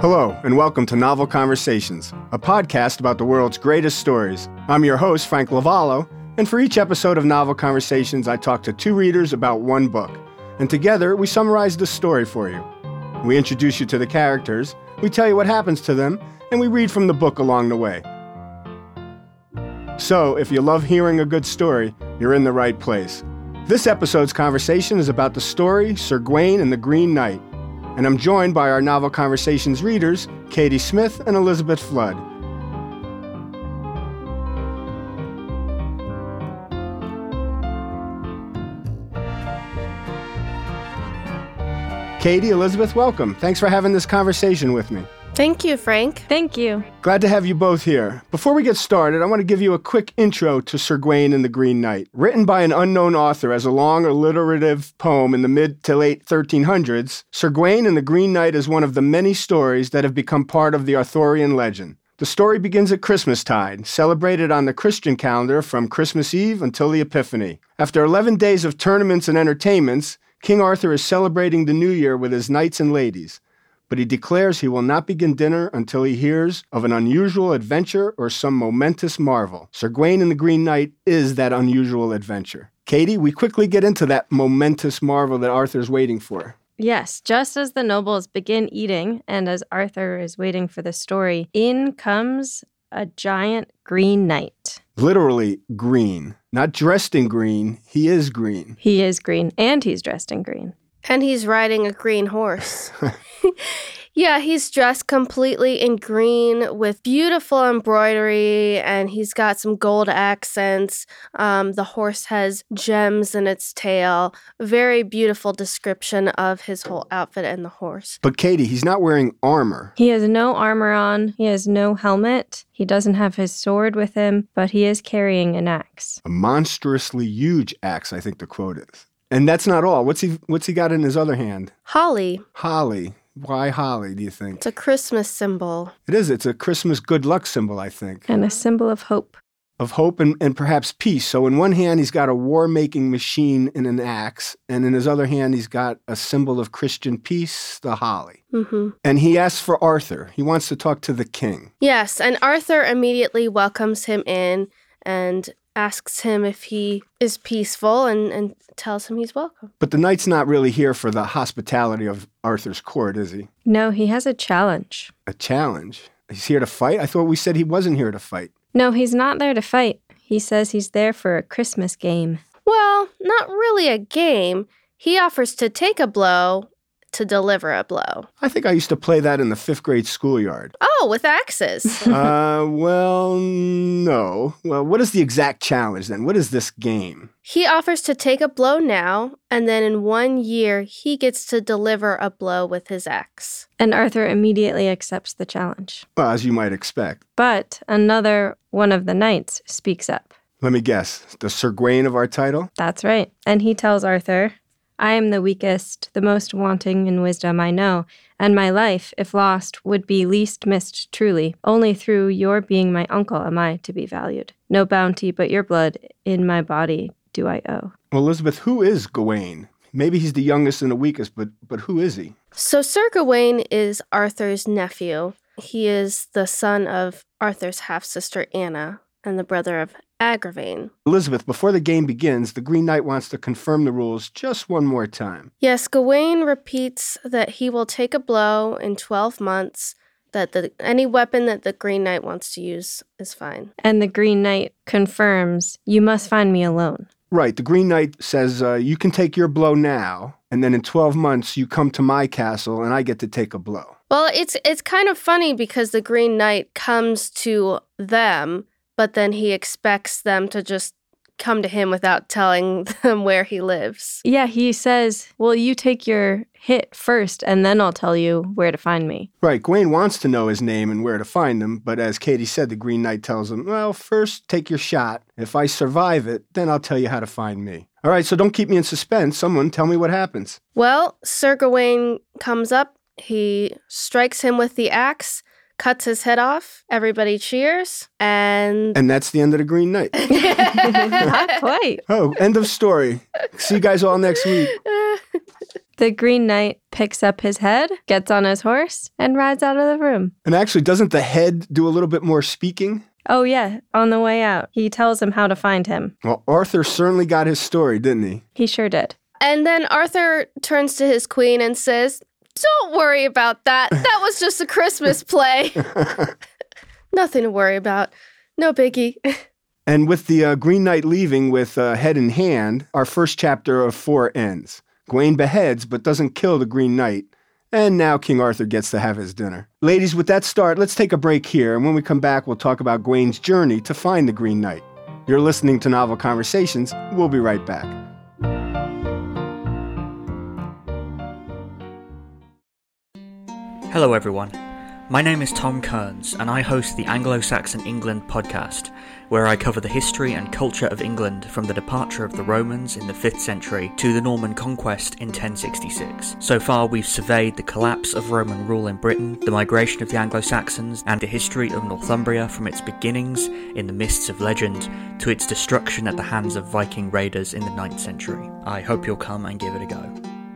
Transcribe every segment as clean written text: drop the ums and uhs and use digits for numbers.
Hello, and welcome to Novel Conversations, a podcast about the world's greatest stories. I'm your host, Frank Lavallo, and for each episode of Novel Conversations, I talk to two readers about one book. And together, we summarize the story for you. We introduce you to the characters, we tell you what happens to them, and we read from the book along the way. So, if you love hearing a good story, you're in the right place. This episode's conversation is about the story Sir Gawain and the Green Knight. And I'm joined by our Novel Conversations readers, Katie Smith and Elizabeth Flood. Katie, Elizabeth, welcome. Thanks for having this conversation with me. Thank you, Frank. Thank you. Glad to have you both here. Before we get started, I want to give you a quick intro to Sir Gawain and the Green Knight. Written by an unknown author as a long alliterative poem in the mid to late 1300s, Sir Gawain and the Green Knight is one of the many stories that have become part of the Arthurian legend. The story begins at Christmastide, celebrated on the Christian calendar from Christmas Eve until the Epiphany. After 11 days of tournaments and entertainments, King Arthur is celebrating the new year with his knights and ladies. But he declares he will not begin dinner until he hears of an unusual adventure or some momentous marvel. Sir Gawain and the Green Knight is that unusual adventure. Katie, we quickly get into that momentous marvel that Arthur's waiting for. Yes, just as the nobles begin eating, and as Arthur is waiting for the story, in comes a giant green knight. Literally green. Not dressed in green, he is green. He is green, and he's dressed in green. And he's riding a green horse. Yeah, he's dressed completely in green with beautiful embroidery, and he's got some gold accents. The horse has gems in its tail. Very beautiful description of his whole outfit and the horse. But Katie, he's not wearing armor. He has no armor on. He has no helmet. He doesn't have his sword with him, but he is carrying an axe. A monstrously huge axe, I think the quote is. And that's not all. What's he got in his other hand? Holly. Holly. Why holly, do you think? It's a Christmas symbol. It is. It's a Christmas good luck symbol, I think. And a symbol of hope. Of hope and perhaps peace. So in one hand, he's got a war-making machine and an axe. And in his other hand, he's got a symbol of Christian peace, the holly. Mm-hmm. And he asks for Arthur. He wants to talk to the king. Yes, and Arthur immediately welcomes him in and asks him if he is peaceful and tells him he's welcome. But the knight's not really here for the hospitality of Arthur's court, is he? No, he has a challenge. A challenge? He's here to fight? I thought we said he wasn't here to fight. No, he's not there to fight. He says he's there for a Christmas game. Well, not really a game. He offers to take a blow to deliver a blow. I think I used to play that in the 5th grade schoolyard. Oh, with axes. Well, no. Well, what is the exact challenge then? What is this game? He offers to take a blow now, and then in 1 year, he gets to deliver a blow with his axe. And Arthur immediately accepts the challenge. Well, as you might expect. But another one of the knights speaks up. Let me guess. The Sir Gawain of our title? That's right. And he tells Arthur, I am the weakest, the most wanting in wisdom I know, and my life, if lost, would be least missed truly. Only through your being my uncle am I to be valued. No bounty but your blood in my body do I owe. Well, Elizabeth, who is Gawain? Maybe he's the youngest and the weakest, but who is he? So Sir Gawain is Arthur's nephew. He is the son of Arthur's half-sister Anna and the brother of Agravain. Elizabeth, before the game begins, the Green Knight wants to confirm the rules just one more time. Yes, Gawain repeats that he will take a blow in 12 months, that any weapon that the Green Knight wants to use is fine. And the Green Knight confirms, you must find me alone. Right. The Green Knight says, you can take your blow now, and then in 12 months you come to my castle and I get to take a blow. Well, it's kind of funny because the Green Knight comes to them, but then he expects them to just come to him without telling them where he lives. Yeah, he says, well, you take your hit first, and then I'll tell you where to find me. Right. Gawain wants to know his name and where to find him, but as Katie said, the Green Knight tells him, well, first take your shot. If I survive it, then I'll tell you how to find me. All right, so don't keep me in suspense. Someone tell me what happens. Well, Sir Gawain comes up. He strikes him with the axe, cuts his head off, everybody cheers, and... And that's the end of the Green Knight. Not quite. Oh, end of story. See you guys all next week. The Green Knight picks up his head, gets on his horse, and rides out of the room. And actually, doesn't the head do a little bit more speaking? Oh, yeah. On the way out, he tells him how to find him. Well, Arthur certainly got his story, didn't he? He sure did. And then Arthur turns to his queen and says, "Don't worry about that. That was just a Christmas play. Nothing to worry about. No biggie." And with the Green Knight leaving with head in hand, our first chapter of 4 ends. Gawain beheads but doesn't kill the Green Knight. And now King Arthur gets to have his dinner. Ladies, with that start, let's take a break here. And when we come back, we'll talk about Gawain's journey to find the Green Knight. You're listening to Novel Conversations. We'll be right back. Hello everyone, my name is Tom Kearns and I host the Anglo-Saxon England podcast, where I cover the history and culture of England from the departure of the Romans in the 5th century to the Norman conquest in 1066. So far we've surveyed the collapse of Roman rule in Britain, the migration of the Anglo-Saxons, and the history of Northumbria from its beginnings in the mists of legend to its destruction at the hands of Viking raiders in the 9th century. I hope you'll come and give it a go.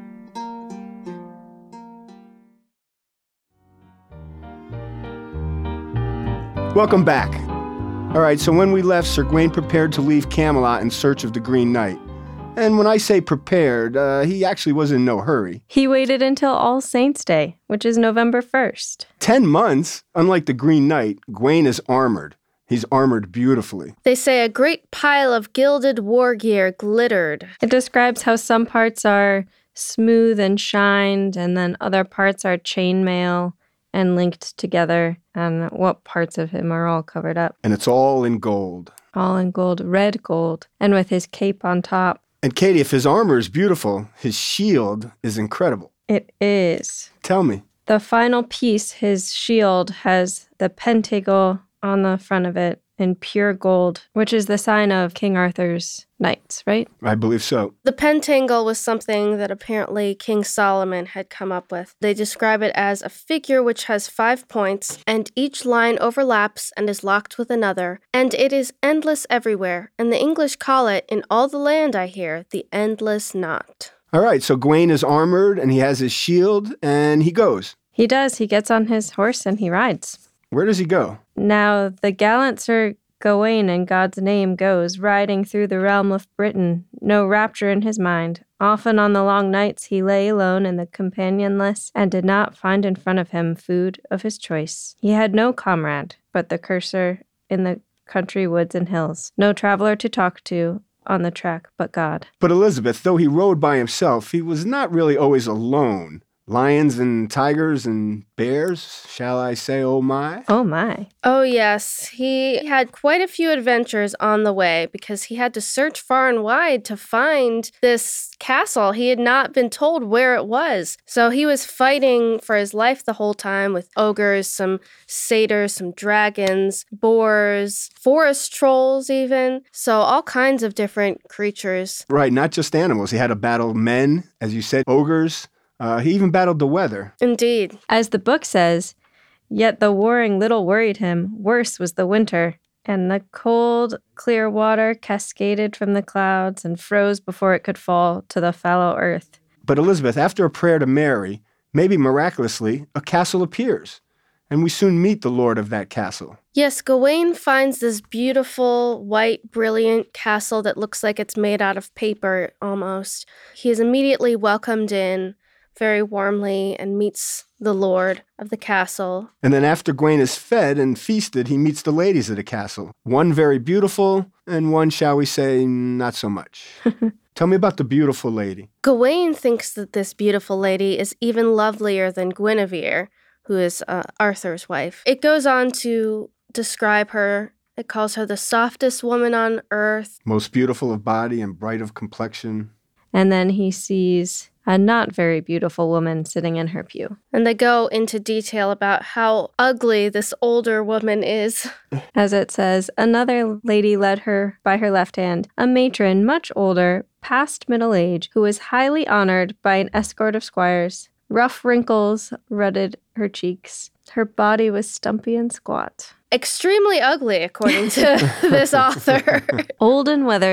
Welcome back. All right, so when we left, Sir Gawain prepared to leave Camelot in search of the Green Knight. And when I say prepared, he actually was in no hurry. He waited until All Saints' Day, which is November 1st. 10 months? Unlike the Green Knight, Gawain is armored. He's armored beautifully. They say a great pile of gilded war gear glittered. It describes how some parts are smooth and shined, and then other parts are chainmail and linked together, and what parts of him are all covered up. And it's all in gold. All in gold, red gold, and with his cape on top. And Katie, if his armor is beautiful, his shield is incredible. It is. Tell me. The final piece, his shield, has the pentacle on the front of it in pure gold, which is the sign of King Arthur's knights, right? I believe so. The pentangle was something that apparently King Solomon had come up with. They describe it as a figure which has 5 points, and each line overlaps and is locked with another, and it is endless everywhere, and the English call it, in all the land I hear, the endless knot. All right, so Gawain is armored, and he has his shield, and he goes. He does. He gets on his horse and he rides. Where does he go? Now, the gallant Sir Gawain, in God's name, goes, riding through the realm of Britain, no rapture in his mind. Often on the long nights he lay alone in the companionless, and did not find in front of him food of his choice. He had no comrade, but the curser in the country woods and hills, no traveler to talk to on the track but God. But Elizabeth, though he rode by himself, he was not really always alone. Lions and tigers and bears, shall I say, oh my? Oh my. Oh yes, he had quite a few adventures on the way because he had to search far and wide to find this castle. He had not been told where it was. So he was fighting for his life the whole time with ogres, some satyrs, some dragons, boars, forest trolls even. So all kinds of different creatures. Right, not just animals. He had to battle men, as you said, ogres. He even battled the weather. Indeed. As the book says, yet the warring little worried him. Worse was the winter, and the cold, clear water cascaded from the clouds and froze before it could fall to the fallow earth. But Elizabeth, after a prayer to Mary, maybe miraculously, a castle appears, and we soon meet the lord of that castle. Yes, Gawain finds this beautiful, white, brilliant castle that looks like it's made out of paper almost. He is immediately welcomed in very warmly and meets the lord of the castle. And then after Gawain is fed and feasted, he meets the ladies of the castle. One very beautiful, and one, shall we say, not so much. Tell me about the beautiful lady. Gawain thinks that this beautiful lady is even lovelier than Guinevere, who is Arthur's wife. It goes on to describe her. It calls her the softest woman on earth. Most beautiful of body and bright of complexion. And then he sees a not very beautiful woman sitting in her pew. And they go into detail about how ugly this older woman is. As it says, another lady led her by her left hand, a matron much older, past middle age, who was highly honored by an escort of squires. Rough wrinkles rutted her cheeks. Her body was stumpy and squat. Extremely ugly, according to this author. Old and weathered.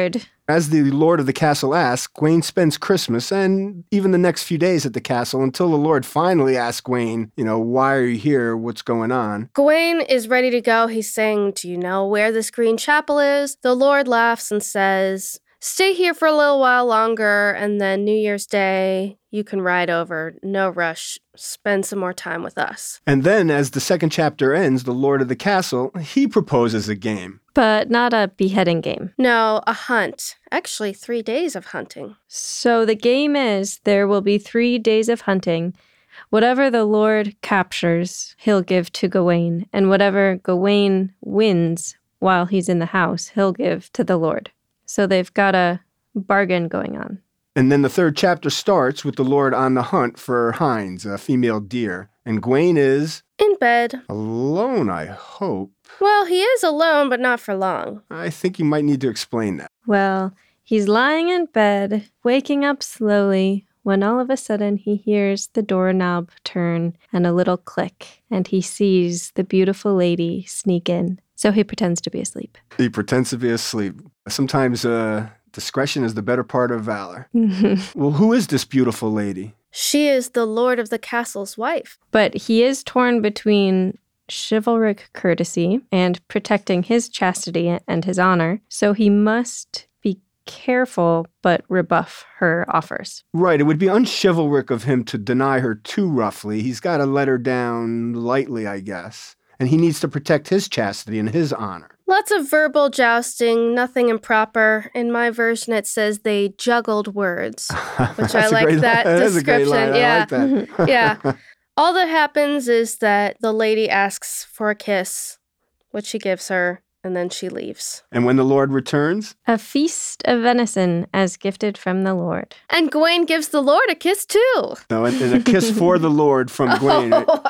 As the Lord of the Castle asks, Gawain spends Christmas and even the next few days at the castle until the Lord finally asks Gawain, why are you here? What's going on? Gawain is ready to go. He's saying, do you know where this green chapel is? The Lord laughs and says, stay here for a little while longer, and then New Year's Day, you can ride over. No rush. Spend some more time with us. And then, as the second chapter ends, the Lord of the Castle, he proposes a game. But not a beheading game. No, a hunt. Actually, 3 days of hunting. So the game is there will be 3 days of hunting. Whatever the Lord captures, he'll give to Gawain. And whatever Gawain wins while he's in the house, he'll give to the Lord. So they've got a bargain going on. And then the third chapter starts with the Lord on the hunt for hinds, a female deer. And Gawain is... in bed. alone, I hope. Well, he is alone, but not for long. I think you might need to explain that. Well, he's lying in bed, waking up slowly, when all of a sudden he hears the doorknob turn and a little click, and he sees the beautiful lady sneak in. So he pretends to be asleep. He pretends to be asleep. Sometimes discretion is the better part of valor. Well, who is this beautiful lady? She is the Lord of the Castle's wife. But he is torn between chivalric courtesy and protecting his chastity and his honor, so he must be careful but rebuff her offers. Right, it would be unchivalric of him to deny her too roughly. He's got to let her down lightly, I guess. And he needs to protect his chastity and his honor. Lots of verbal jousting, nothing improper. In my version, it says they juggled words, which I like that description. Yeah. I like that. Yeah. All that happens is that the lady asks for a kiss, which he gives her, and then she leaves. And when the Lord returns? A feast of venison as gifted from the Lord. And Gawain gives the Lord a kiss too. No, and a kiss for the Lord from Gawain.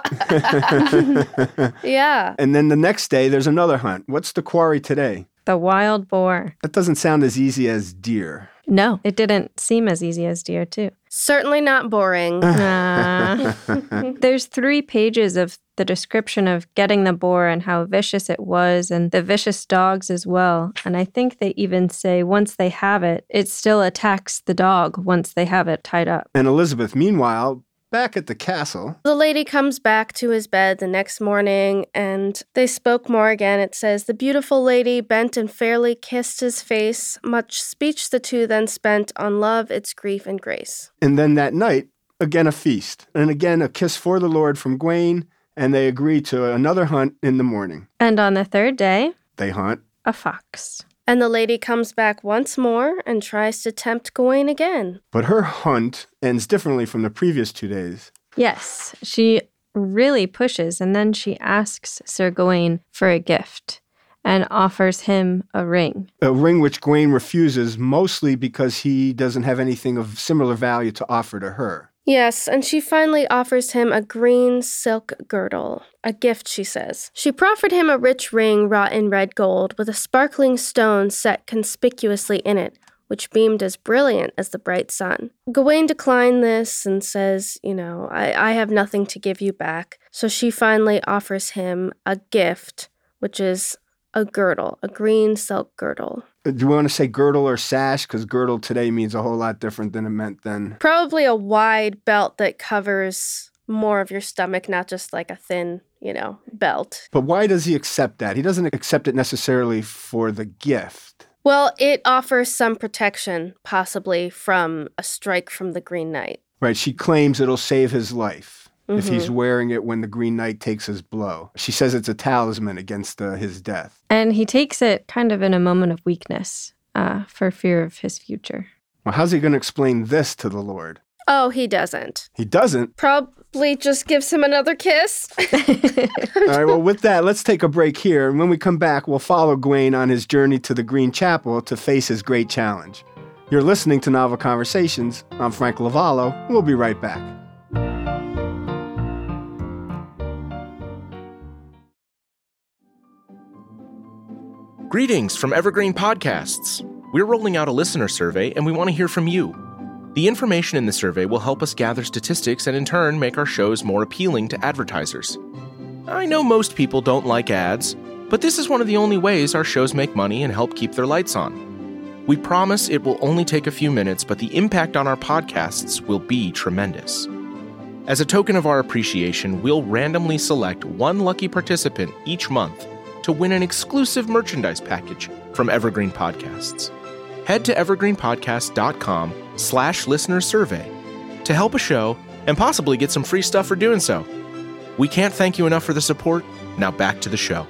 Right? Yeah. And then the next day, there's another hunt. What's the quarry today? The wild boar. That doesn't sound as easy as deer. No, it didn't seem as easy as deer, too. Certainly not boring. There's 3 pages of the description of getting the boar and how vicious it was, and the vicious dogs as well. And I think they even say once they have it, it still attacks the dog once they have it tied up. And Elizabeth, meanwhile, back at the castle. The lady comes back to his bed the next morning, and they spoke more again. It says, the beautiful lady bent and fairly kissed his face. Much speech the two then spent on love, its grief, and grace. And then that night, again a feast. And again a kiss for the Lord from Gawain. And they agree to another hunt in the morning. And on the third day, they hunt a fox. And the lady comes back once more and tries to tempt Gawain again. But her hunt ends differently from the previous 2 days. Yes, she really pushes, and then she asks Sir Gawain for a gift and offers him a ring. A ring which Gawain refuses, mostly because he doesn't have anything of similar value to offer to her. Yes, and she finally offers him a green silk girdle. A gift, she says. She proffered him a rich ring wrought in red gold with a sparkling stone set conspicuously in it, which beamed as brilliant as the bright sun. Gawain declined this and says, I have nothing to give you back. So she finally offers him a gift, which is a girdle, a green silk girdle. Do you want to say girdle or sash? Because girdle today means a whole lot different than it meant then. Probably a wide belt that covers more of your stomach, not just like a thin, belt. But why does he accept that? He doesn't accept it necessarily for the gift. Well, it offers some protection, possibly from a strike from the Green Knight. Right, she claims it'll save his life. If he's wearing it when the Green Knight takes his blow. She says it's a talisman against his death. And he takes it kind of in a moment of weakness for fear of his future. Well, how's he going to explain this to the Lord? Oh, he doesn't. He doesn't? Probably just gives him another kiss. All right, well, with that, let's take a break here. And when we come back, we'll follow Gawain on his journey to the Green Chapel to face his great challenge. You're listening to Novel Conversations. I'm Frank Lavallo. We'll be right back. Greetings from Evergreen Podcasts. We're rolling out a listener survey, and we want to hear from you. The information in the survey will help us gather statistics and in turn make our shows more appealing to advertisers. I know most people don't like ads, but this is one of the only ways our shows make money and help keep their lights on. We promise it will only take a few minutes, but the impact on our podcasts will be tremendous. As a token of our appreciation, we'll randomly select one lucky participant each month to win an exclusive merchandise package from Evergreen Podcasts. Head to evergreenpodcast.com/listenersurvey to help a show and possibly get some free stuff for doing so. We can't thank you enough for the support. Now back to the show.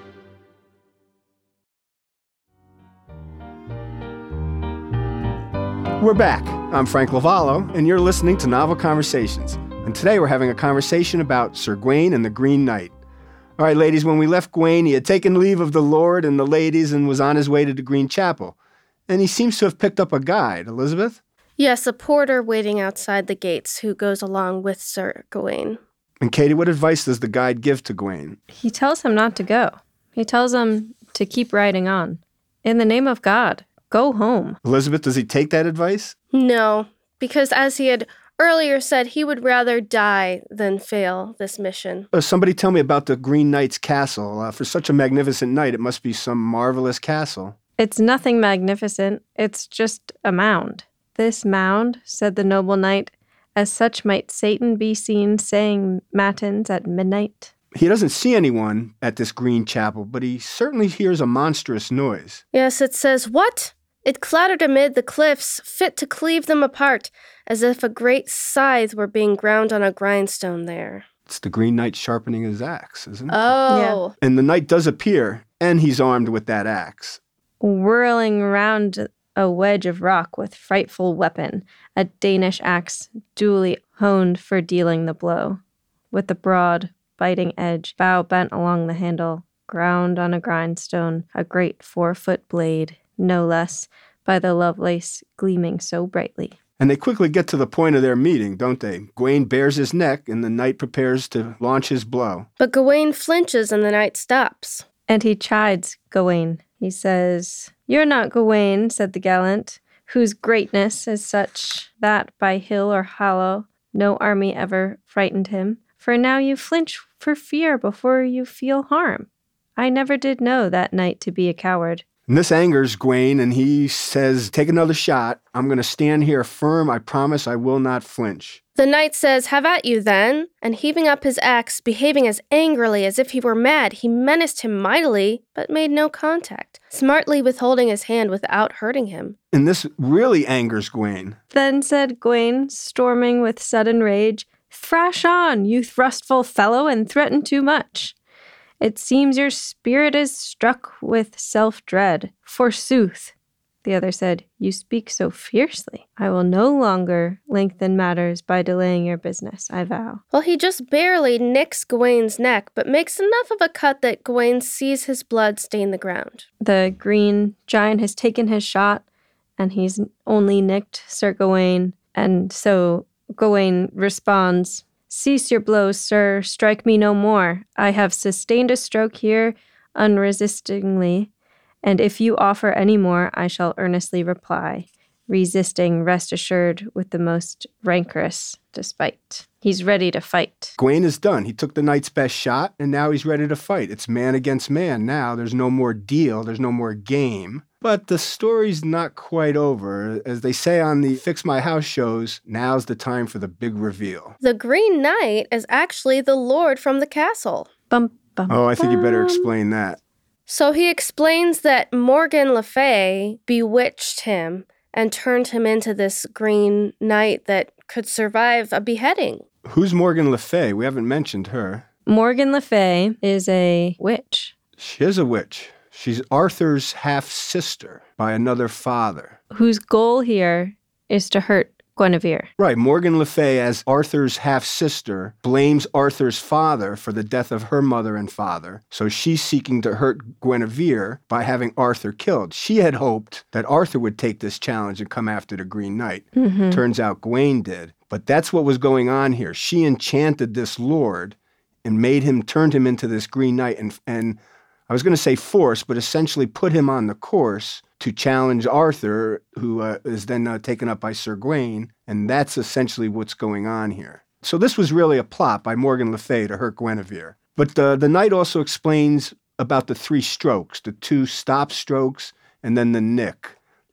We're back. I'm Frank Lavallo, and you're listening to Novel Conversations. And today we're having a conversation about Sir Gawain and the Green Knight. All right, ladies, when we left Gawain, he had taken leave of the Lord and the ladies and was on his way to the Green Chapel. And he seems to have picked up a guide. Elizabeth? Yes, a porter waiting outside the gates who goes along with Sir Gawain. And Katie, what advice does the guide give to Gawain? He tells him not to go. He tells him to keep riding on. In the name of God, go home. Elizabeth, does he take that advice? No, because as he had earlier said, he would rather die than fail this mission. Somebody tell me about the Green Knight's castle. For such a magnificent knight, it must be some marvelous castle. It's nothing magnificent. It's just a mound. This mound, said the noble knight, as such might Satan be seen saying matins at midnight. He doesn't see anyone at this Green Chapel, but he certainly hears a monstrous noise. Yes, it says, "What?" It clattered amid the cliffs, fit to cleave them apart, as if a great scythe were being ground on a grindstone there. It's the Green Knight sharpening his axe, isn't it? Oh. Yeah. And the knight does appear, and he's armed with that axe. Whirling round a wedge of rock with frightful weapon, a Danish axe duly honed for dealing the blow, with the broad, biting edge, bow bent along the handle, ground on a grindstone, a great 4-foot blade, no less, by the Lovelace gleaming so brightly. And they quickly get to the point of their meeting, don't they? Gawain bares his neck, and the knight prepares to launch his blow. But Gawain flinches and the knight stops. And he chides Gawain. He says, "You're not Gawain," said the gallant, "whose greatness is such that by hill or hollow no army ever frightened him. For now you flinch for fear before you feel harm. I never did know that knight to be a coward." And this angers Gawain, and he says, "Take another shot. I'm going to stand here firm. I promise I will not flinch." The knight says, "Have at you then," and heaving up his axe, behaving as angrily as if he were mad, he menaced him mightily, but made no contact, smartly withholding his hand without hurting him. And this really angers Gawain. Then said Gawain, storming with sudden rage, "Thrash on, you thrustful fellow, and threaten too much. It seems your spirit is struck with self-dread. Forsooth." The other said, "You speak so fiercely. I will no longer lengthen matters by delaying your business, I vow." Well, he just barely nicks Gawain's neck, but makes enough of a cut that Gawain sees his blood stain the ground. The green giant has taken his shot, and he's only nicked Sir Gawain. And so Gawain responds, "Cease your blows, sir. Strike me no more. I have sustained a stroke here unresistingly, and if you offer any more, I shall earnestly reply, resisting, rest assured, with the most rancorous despite." He's ready to fight. Gawain is done. He took the knight's best shot, and now he's ready to fight. It's man against man now. There's no more deal. There's no more game. But the story's not quite over. As they say on the Fix My House shows, now's the time for the big reveal. The Green Knight is actually the lord from the castle. Bum, bum, Oh, I think you better bum. explain that. So he explains that Morgan Le Fay bewitched him and turned him into this Green Knight that could survive a beheading. Who's Morgan Le Fay? We haven't mentioned her. Morgan Le Fay is a witch She is a witch. She's Arthur's half-sister by another father. whose goal here is to hurt Guinevere. Right, Morgan Le Fay, as Arthur's half-sister, blames Arthur's father for the death of her mother and father. So she's seeking to hurt Guinevere by having Arthur killed. She had hoped that Arthur would take this challenge and come after the Green Knight. Mm-hmm. Turns out Gawain did. But that's what was going on here. She enchanted this lord and turned him into this Green Knight and I was going to say force, but essentially put him on the course to challenge Arthur, who is then taken up by Sir Gawain, and that's essentially what's going on here. So this was really a plot by Morgan Le Fay to hurt Guinevere. But the knight also explains about the 3 strokes, the 2 stop strokes, and then the nick.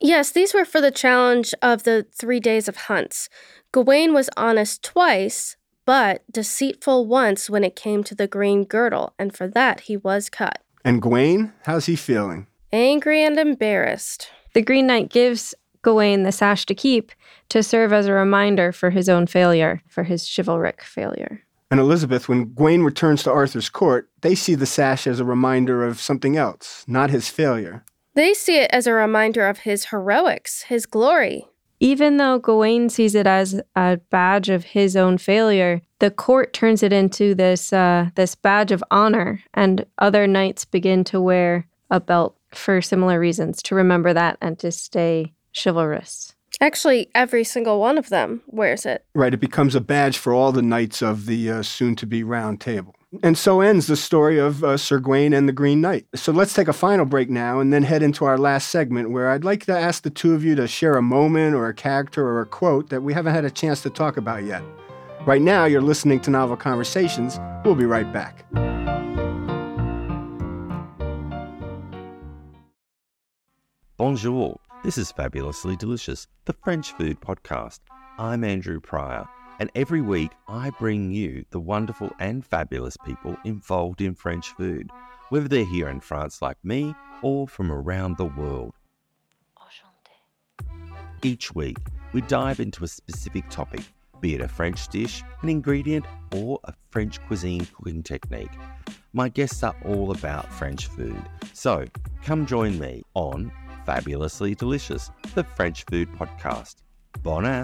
Yes, these were for the challenge of the 3 days of hunts. Gawain was honest twice, but deceitful once when it came to the green girdle, and for that he was cut. And Gawain, how's he feeling? Angry and embarrassed. The Green Knight gives Gawain the sash to keep to serve as a reminder for his own failure, for his chivalric failure. And Elizabeth, when Gawain returns to Arthur's court, they see the sash as a reminder of something else, not his failure. They see it as a reminder of his heroics, his glory. Even though Gawain sees it as a badge of his own failure, the court turns it into this badge of honor, and other knights begin to wear a belt for similar reasons, to remember that and to stay chivalrous. Actually, every single one of them wears it. Right, it becomes a badge for all the knights of the soon-to-be Round Table. And so ends the story of Sir Gawain and the Green Knight. So let's take a final break now and then head into our last segment, where I'd like to ask the two of you to share a moment or a character or a quote that we haven't had a chance to talk about yet. Right now, you're listening to Novel Conversations. We'll be right back. Bonjour, this is Fabulously Delicious, the French food podcast. I'm Andrew Pryor, and every week I bring you the wonderful and fabulous people involved in French food, whether they're here in France like me or from around the world. Each week, we dive into a specific topic, be it a French dish, an ingredient, or a French cuisine cooking technique. My guests are all about French food, so come join me on Fabulously Delicious, the French food podcast. Bon app!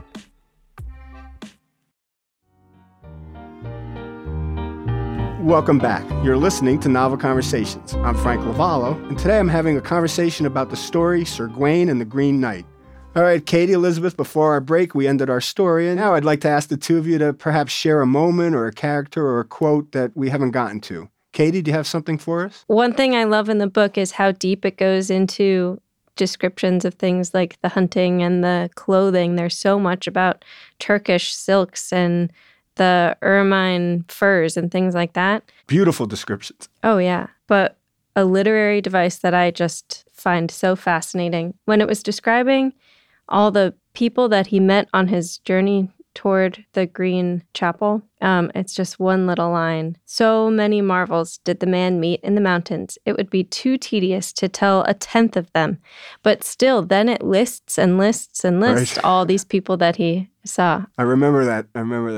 Welcome back. You're listening to Novel Conversations. I'm Frank Lavallo, and today I'm having a conversation about the story Sir Gawain and the Green Knight. All right, Katie, Elizabeth, before our break, we ended our story, and now I'd like to ask the two of you to perhaps share a moment or a character or a quote that we haven't gotten to. Katie, do you have something for us? One thing I love in the book is how deep it goes into descriptions of things like the hunting and the clothing. There's so much about Turkish silks and the ermine furs and things like that. Beautiful descriptions. Oh, yeah. But a literary device that I just find so fascinating. When it was describing all the people that he met on his journey toward the Green Chapel, it's just one little line. So many marvels did the man meet in the mountains. It would be too tedious to tell a tenth of them. But still, then it lists and lists and lists all these people that he saw. I remember that.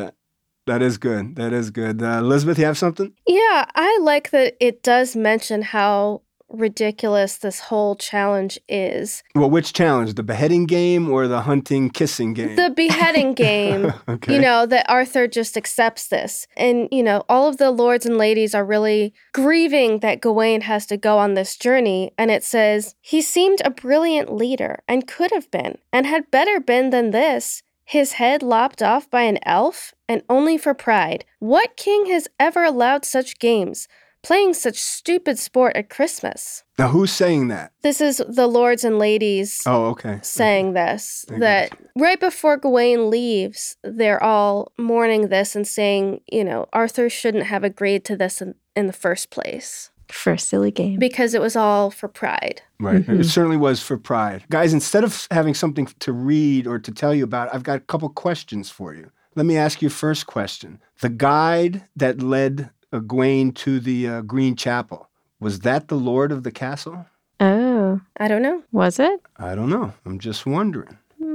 That is good. Elizabeth, you have something? Yeah, I like that it does mention how ridiculous this whole challenge is. Well, which challenge? The beheading game or the hunting, kissing game? The beheading game. Okay. That Arthur just accepts this. And, all of the lords and ladies are really grieving that Gawain has to go on this journey. And it says, he seemed a brilliant leader and could have been, and had better been than this. His head lopped off by an elf, and only for pride. What king has ever allowed such games? Playing such stupid sport at Christmas. Now, who's saying that? This is the lords and ladies saying this. That right before Gawain leaves, they're all mourning this and saying, Arthur shouldn't have agreed to this in the first place. For a silly game. Because it was all for pride. Right. Mm-hmm. It certainly was for pride. Guys, instead of having something to read or to tell you about, I've got a couple questions for you. Let me ask you first question. The guide that led Gawain to the Green Chapel, was that the lord of the castle? Oh. I don't know. Was it? I don't know. I'm just wondering.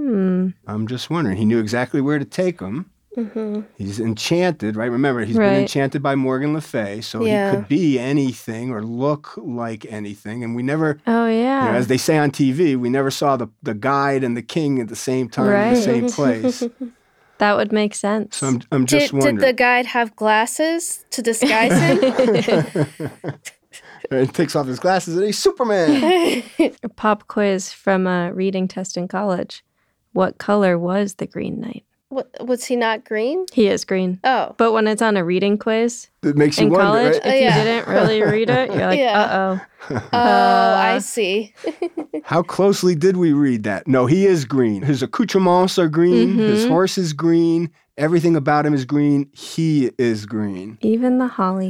He knew exactly where to take him. Mm-hmm. He's enchanted, right? Remember, he's been enchanted by Morgan Le Fay, so he could be anything or look like anything. And we never, as they say on TV, we never saw the guide and the king at the same time in the same place. That would make sense. So I'm just wondering. Did the guide have glasses to disguise him? He takes off his glasses and he's Superman. A pop quiz from a reading test in college. What color was the Green Knight? Was he not green? He is green. Oh. But when it's on a reading quiz it makes you in wonder, college, right? if you didn't really read it, you're like, uh-oh. I see. How closely did we read that? No, he is green. His accoutrements are green. Mm-hmm. His horse is green. Everything about him is green. He is green. Even the holly.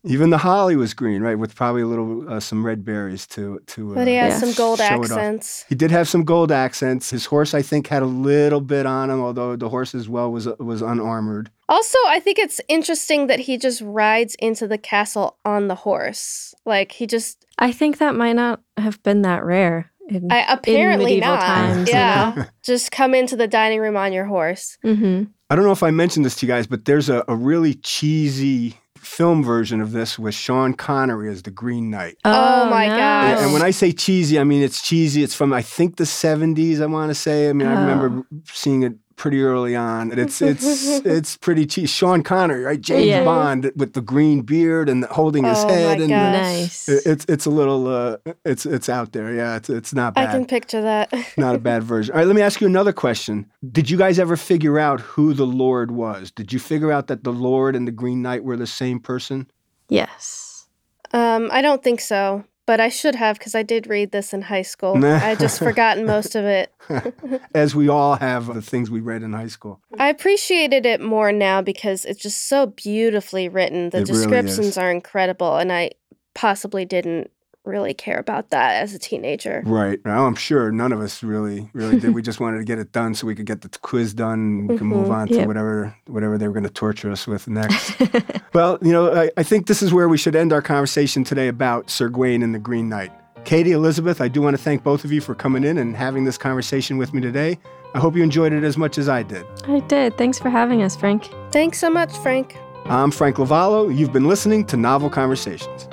Even the holly was green, right, with probably a little some red berries to. But he has some gold show it off. accents. He did have some gold accents. His horse, I think, had a little bit on him, although the horse as well was unarmored. Also, I think it's interesting that he just rides into the castle on the horse. Like he just. I think that might not have been that rare. Apparently in medieval not. times, yeah, you know? Just come into the dining room on your horse. Mm-hmm. I don't know if I mentioned this to you guys, but there's a really cheesy film version of this with Sean Connery as the Green Knight. Oh my gosh. And when I say cheesy, I mean it's cheesy. It's from, I think, the 70s, I want to say. I mean, I remember seeing it pretty early on. And it's pretty cheesy. Sean Connery, right? James Bond with the green beard and holding his head. My and nice. It's a little, it's out there. Yeah, it's not bad. I can picture that. Not a bad version. All right, let me ask you another question. Did you guys ever figure out who the Lord was? Did you figure out that the Lord and the Green Knight were the same person? Yes. I don't think so, but I should have because I did read this in high school. I just forgotten most of it. As we all have the things we read in high school. I appreciated it more now because it's just so beautifully written. The descriptions are incredible, and I possibly didn't really care about that as a teenager. Right. Well, I'm sure none of us really did. We just wanted to get it done so we could get the quiz done and we can move on to whatever they were going to torture us with next. Well, I think this is where we should end our conversation today about Sir Gawain and the Green Knight. Katie, Elizabeth, I do want to thank both of you for coming in and having this conversation with me today. I hope you enjoyed it as much as I did. I did. Thanks for having us, Frank. Thanks so much, Frank. I'm Frank Lavallo. You've been listening to Novel Conversations.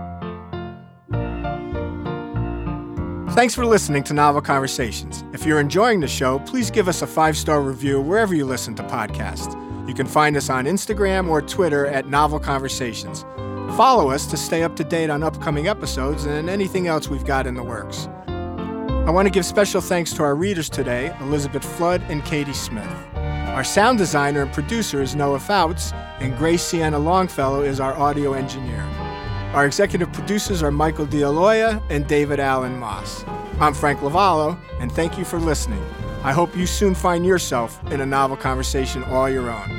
Thanks for listening to Novel Conversations. If you're enjoying the show, please give us a 5-star review wherever you listen to podcasts. You can find us on Instagram or Twitter at Novel Conversations. Follow us to stay up to date on upcoming episodes and anything else we've got in the works. I want to give special thanks to our readers today, Elizabeth Flood and Katie Smith. Our sound designer and producer is Noah Fouts, and Grace Sienna Longfellow is our audio engineer. Our executive producers are Michael D'Aloia and David Allen Moss. I'm Frank Lavallo, and thank you for listening. I hope you soon find yourself in a novel conversation all your own.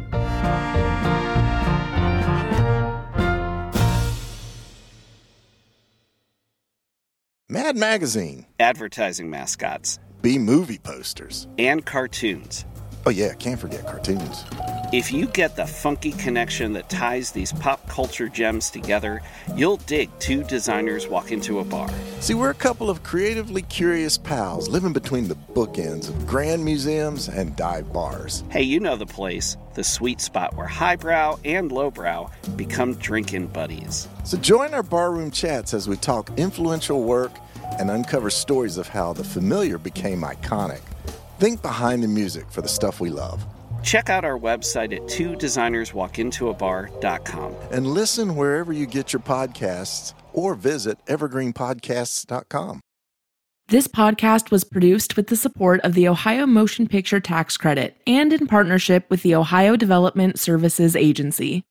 Mad Magazine. Advertising mascots. B-movie posters. And cartoons. Oh yeah, can't forget cartoons. If you get the funky connection that ties these pop culture gems together, you'll dig Two Designers Walk Into a Bar. See, we're a couple of creatively curious pals living between the bookends of grand museums and dive bars. Hey, you know the place, the sweet spot where highbrow and lowbrow become drinking buddies. So join our barroom chats as we talk influential work and uncover stories of how the familiar became iconic. Think behind the music for the stuff we love. Check out our website at twodesignerswalkintoabar.com. And listen wherever you get your podcasts or visit evergreenpodcasts.com. This podcast was produced with the support of the Ohio Motion Picture Tax Credit and in partnership with the Ohio Development Services Agency.